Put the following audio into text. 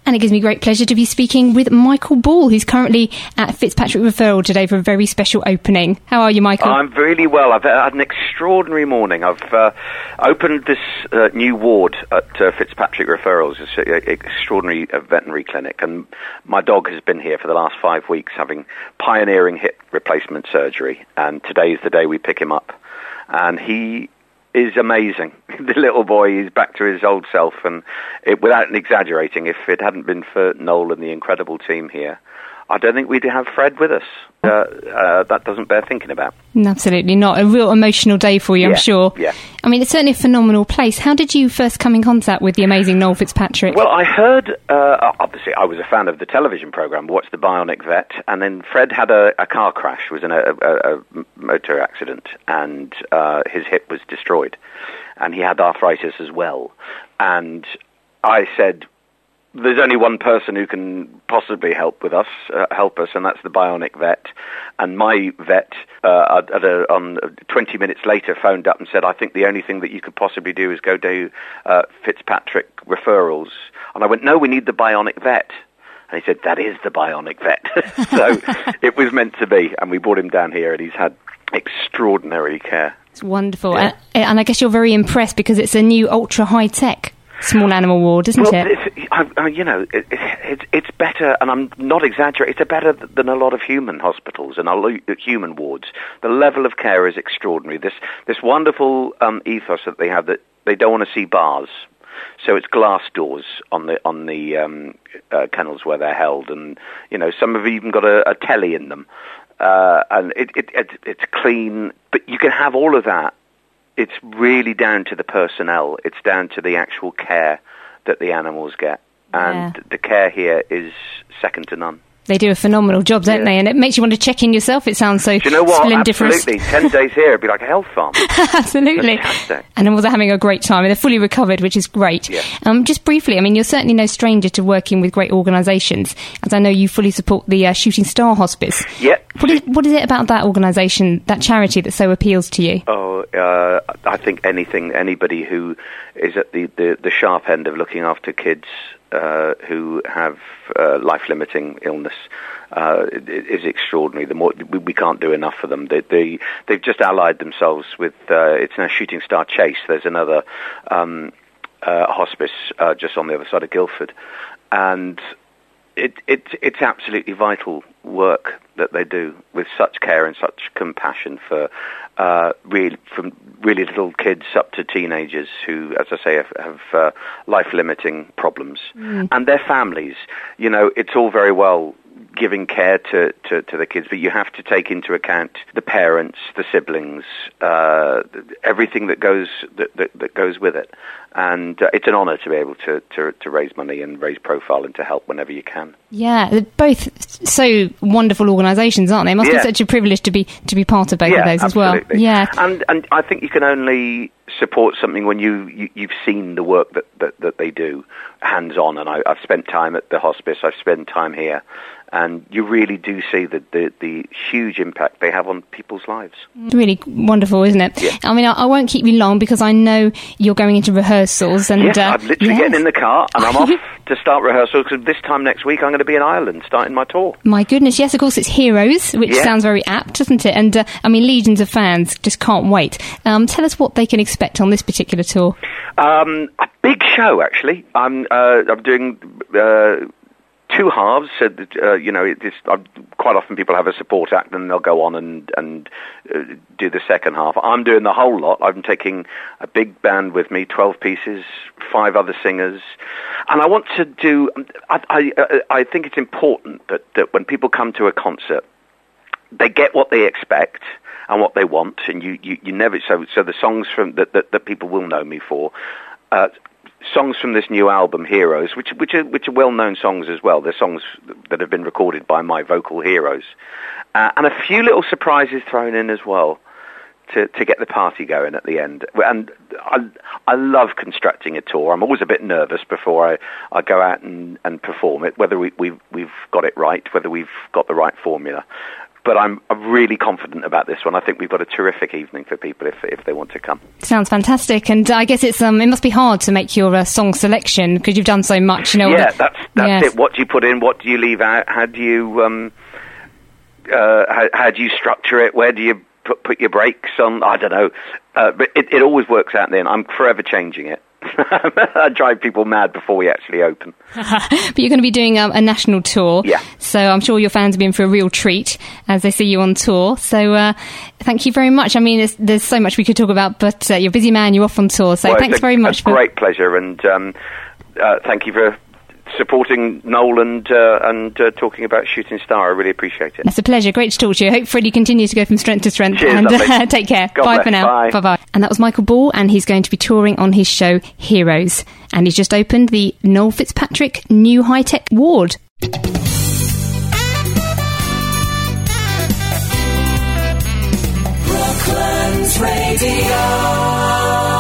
And it gives me great pleasure to be speaking with Michael Ball, who's currently at Fitzpatrick Referral today for a very special opening. How are you, Michael? I'm really well. I've had an extraordinary morning. I've opened this new ward at Fitzpatrick Referrals. It's an extraordinary veterinary clinic, and my dog has been here for the last 5 weeks having pioneering hip replacement surgery, and today is the day we pick him up. And he is amazing. The little boy is back to his old self, and without exaggerating, if it hadn't been for Noel and the incredible team here, I don't think we'd have Fred with us. That doesn't bear thinking about. Absolutely not. A real emotional day for you, I'm sure. Yeah. I mean, it's certainly a phenomenal place. How did you first come in contact with the amazing Noel Fitzpatrick? Well, I heard, obviously, I was a fan of the television programme, watched The Bionic Vet, and then Fred had a car crash, was in a motor accident, and his hip was destroyed. And he had arthritis as well. And I said, there's only one person who can possibly help us, and that's the Bionic Vet. And my vet, 20 minutes later, phoned up and said, I think the only thing that you could possibly do is go to Fitzpatrick Referrals. And I went, no, we need the Bionic Vet. And he said, that is the Bionic Vet. So it was meant to be, and we brought him down here, and he's had extraordinary care. It's wonderful. Yeah. And I guess you're very impressed because it's a new ultra-high-tech small animal ward, isn't it? It's better, and I'm not exaggerating, it's better than a lot of human hospitals and human wards. The level of care is extraordinary. This wonderful ethos that they have, that they don't want to see bars. So it's glass doors on the kennels where they're held, and some have even got a telly in them, and it's clean. But you can have all of that. It's really down to the personnel. It's down to the actual care that the animals get. And the care here is second to none. They do a phenomenal job, don't they? And it makes you want to check in yourself, it sounds so. Do you know what? Splendiferous. Absolutely. 10 days here, it'd be like a health farm. Absolutely. Fantastic. And then they're having a great time, and they're fully recovered, which is great. Yeah. Just briefly, I mean, you're certainly no stranger to working with great organisations, as I know you fully support the Shooting Star Hospice. Yeah. What is it about that organisation, that charity, that so appeals to you? I think anybody who is at the sharp end of looking after kids who have life-limiting illness is extraordinary. The more we can't do enough for them. They've just allied themselves with it's now Shooting Star Chase. There's another hospice just on the other side of Guildford, and it's absolutely vital work that they do with such care and such compassion for from really little kids up to teenagers who, as I say, have life-limiting problems, and their families. It's all very well giving care to the kids, but you have to take into account the parents, the siblings, everything that goes with it. And it's an honour to be able to raise money and raise profile and to help whenever you can. Yeah, they're both so wonderful organisations, aren't they? It must be such a privilege to be part of both of those absolutely. As well. Yeah, and I think you can only support something when you've seen the work that they do hands on. And I've spent time at the hospice. I've spent time here. And you really do see the huge impact they have on people's lives. Really wonderful, isn't it? Yeah. I mean, I won't keep you long because I know you're going into rehearsals. And I'm literally getting in the car and I'm off to start rehearsals, because this time next week I'm going to be in Ireland starting my tour. My goodness, yes, of course, it's Heroes, which sounds very apt, doesn't it? And, legions of fans just can't wait. Tell us what they can expect on this particular tour. A big show, actually. I'm doing... two halves, so quite often people have a support act and they'll go on and do the second half. I'm doing the whole lot. I'm taking a big band with me, 12 pieces, 5 other singers, and I want to do. I think it's important that when people come to a concert, they get what they expect and what they want, and you never. So the songs from that people will know me for. Songs from this new album, Heroes, which are well-known songs as well. They're songs that have been recorded by my vocal heroes, and a few little surprises thrown in as well to get the party going at the end. And I love constructing a tour. I'm always a bit nervous before I go out and perform it, whether we've got it right, whether we've got the right formula. but I'm really confident about this one. I think we've got a terrific evening for people if they want to come. Sounds fantastic, and I guess it must be hard to make your song selection because you've done so much. Yeah, that's it. What do you put in? What do you leave out? How do you how do you structure it? Where do you put your brakes on? I don't know, but it always works out. Then I'm forever changing it. I drive people mad before we actually open. But you're going to be doing a national tour. Yeah. So I'm sure your fans have been for a real treat as they see you on tour. So thank you very much. I mean, there's so much we could talk about, but you're a busy man, you're off on tour. So thanks very much. It's a great pleasure, and thank you for supporting Noel and talking about Shooting Star. I really appreciate it. It's a pleasure. Great to talk to you. Hope Freddie continues to go from strength to strength. Cheers, and take care. God Bye bless. for now. Bye. Bye. And that was Michael Ball, and he's going to be touring on his show Heroes. And he's just opened the Noel Fitzpatrick New High Tech Ward. Brooklands Radio.